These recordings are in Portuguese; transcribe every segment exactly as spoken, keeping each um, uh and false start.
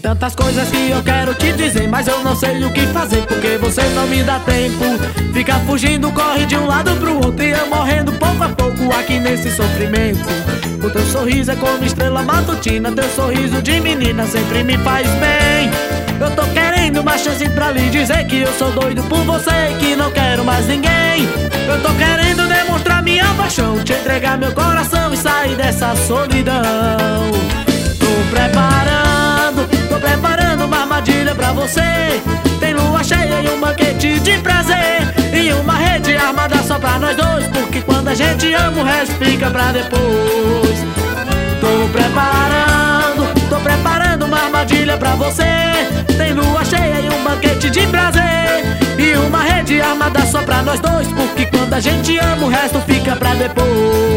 tantas coisas que eu quero te dizer, mas eu não sei o que fazer, porque você não me dá tempo. Fica fugindo, corre de um lado pro outro e eu morrendo pouco a pouco aqui nesse sofrimento. O teu sorriso é como estrela matutina, teu sorriso de menina sempre me faz bem. Eu tô querendo uma chance pra lhe dizer que eu sou doido por você e que não quero mais ninguém. Eu tô querendo demonstrar minha paixão, te entregar meu coração e sair dessa solidão. Tô preparando, tô preparando uma armadilha pra você. Tem lua cheia e um banquete de prazer, e uma rede armada só pra nós dois, porque quando a gente ama o resto fica pra depois. Tô preparando, tô preparando uma armadilha pra você. Tem lua cheia e um banquete de prazer, e uma rede armada só pra nós dois, porque quando a gente ama o resto fica pra depois.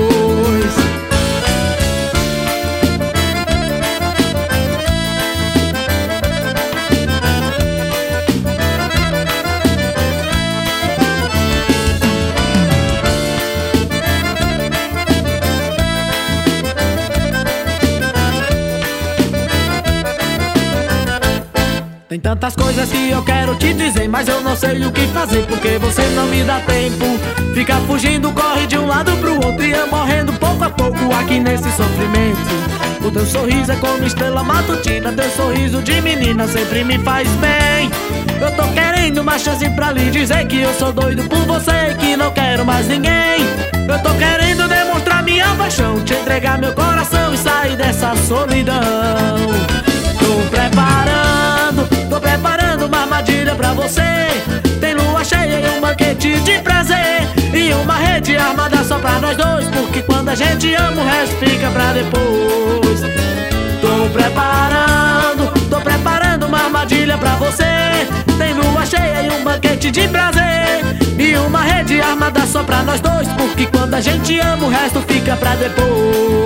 Tem tantas coisas que eu quero te dizer, mas eu não sei o que fazer, porque você não me dá tempo. Fica fugindo, corre de um lado pro outro e eu morrendo pouco a pouco aqui nesse sofrimento. O teu sorriso é como estrela matutina, teu sorriso de menina sempre me faz bem. Eu tô querendo uma chance pra lhe dizer que eu sou doido por você e que não quero mais ninguém. Eu tô querendo demonstrar minha paixão, te entregar meu coração e sair dessa solidão. Tô preparando, tô preparando uma armadilha pra você. Tem lua cheia e um banquete de prazer, e uma rede armada só pra nós dois, porque quando a gente ama o resto fica pra depois. Tô preparando, tô preparando uma armadilha pra você. Tem lua cheia e um banquete de prazer, e uma rede armada só pra nós dois, porque quando a gente ama o resto fica pra depois.